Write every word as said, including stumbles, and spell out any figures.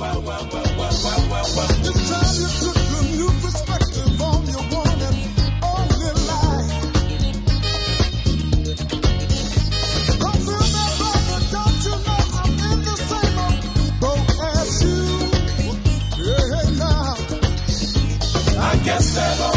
well, well, well, well, well, well, well. This time you took a new perspective on your one and only life. Don't feel that brother, don't you know I'm in the same boat as you? Yeah, now. I guess that all